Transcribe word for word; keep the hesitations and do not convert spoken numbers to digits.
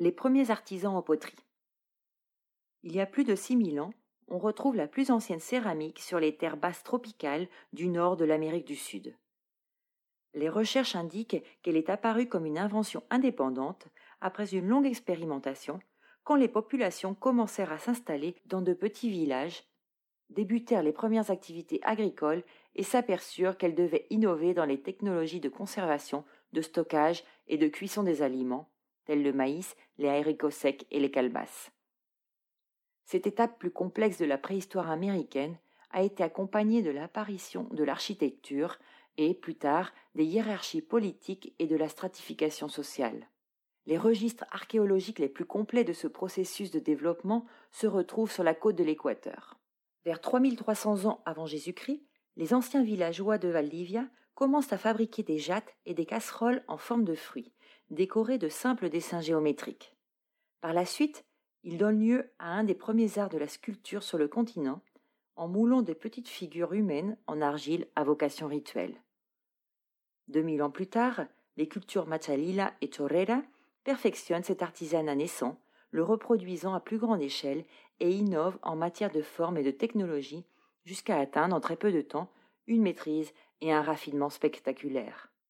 Les premiers artisans en poterie. Il y a plus de six mille ans, on retrouve la plus ancienne céramique sur les terres basses tropicales du nord de l'Amérique du Sud. Les recherches indiquent qu'elle est apparue comme une invention indépendante après une longue expérimentation, quand les populations commencèrent à s'installer dans de petits villages, débutèrent les premières activités agricoles et s'aperçurent qu'elles devaient innover dans les technologies de conservation, de stockage et de cuisson des aliments, tels le maïs, les haricots secs et les calebasses. Cette étape plus complexe de la préhistoire américaine a été accompagnée de l'apparition de l'architecture et, plus tard, des hiérarchies politiques et de la stratification sociale. Les registres archéologiques les plus complets de ce processus de développement se retrouvent sur la côte de l'Équateur. Vers trois mille trois cents ans avant Jésus-Christ, les anciens villageois de Valdivia commencent à fabriquer des jattes et des casseroles en forme de fruits, décorées de simples dessins géométriques. Par la suite, ils donnent lieu à un des premiers arts de la sculpture sur le continent, en moulant de petites figures humaines en argile à vocation rituelle. Deux mille ans plus tard, les cultures Machalila et Chorrera perfectionnent cet artisanat naissant, le reproduisant à plus grande échelle et innovent en matière de forme et de technologie jusqu'à atteindre en très peu de temps une maîtrise et un raffinement spectaculaires.